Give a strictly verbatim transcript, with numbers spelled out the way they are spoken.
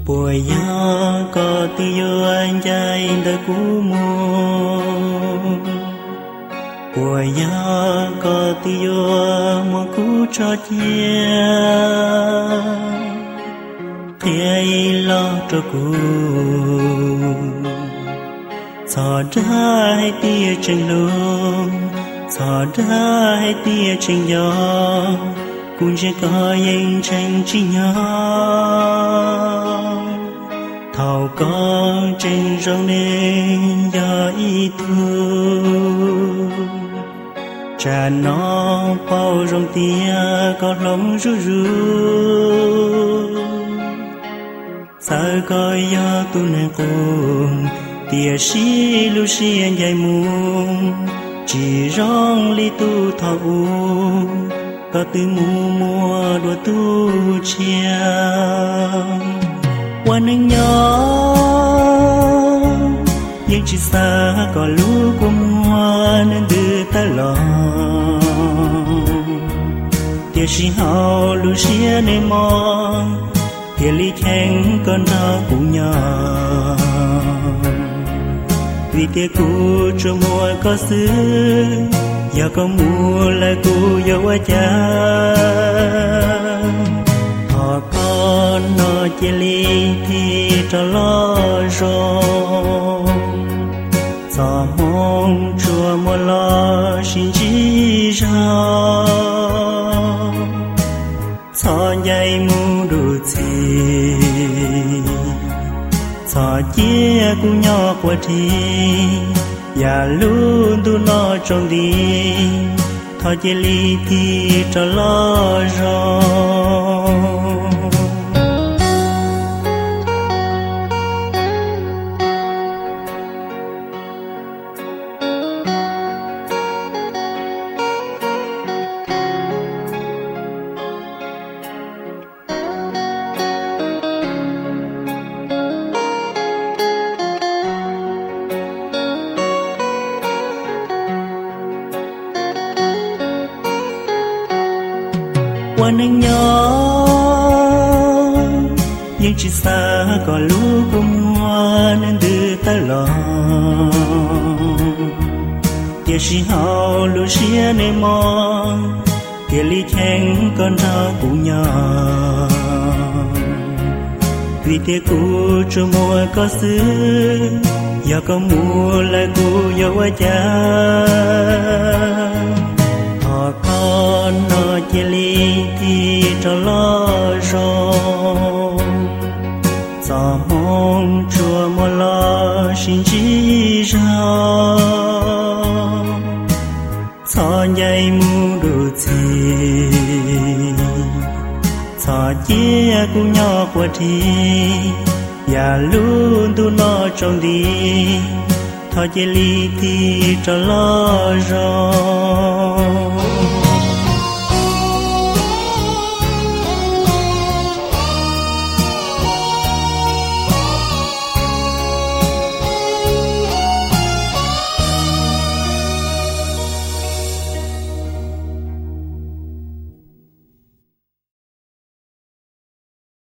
bùi gió có tiêu anh trai đời cũ mùa bùi gió có tiêu mùa cũ cho chia thì ai lo cho cũ xóa trái tia trên lung xóa trái tia trên gió cũng chỉ có những tranh chỉ nhỏ thầu có trên rong nên do ý thương cha nó bao rong tia có lòng ru ru sao coi do tu nên cùng tia xí lu xí anh dài muôn chỉ rong li tu thọ u có từ mùa mùa đùa tu chia qua nâng nhỏ nhưng chỉ xa có lũ của mùa nên đưa ta lòng tia xí hào lũ xía nên mong tia lý khen con thơ cùng nhỏ vì tia cũ cho mùa có xứ giờ có mùa lại cũ giờ qua cha họ con nó chỉ li thì cho lo rồi giờ mong chùa mùa lo xin chỉ ra cho dây mu đủ gì cho chia cũng nhỏ qua thì ya luôn tu lo trong đi thôi chỉ li thì cho lo rồi qua nâng nhỏ nhưng chỉ xa có lũ của mùa nên đưa ta lòng tia xí hào lũ xía nên mong tia lý khen con thơ cũng nhỏ vì tia cũ cho mùa có xứ giờ có mùa lại cũ giờ qua cha họ con nó chỉ li thì cho lo rồi giờ mong chùa mùa lo xin chỉ ra cho dây mu đủ gì cho chia cũng nhỏ qua thì ya luôn tu lo trong đi thôi chỉ li thì cho lo rồi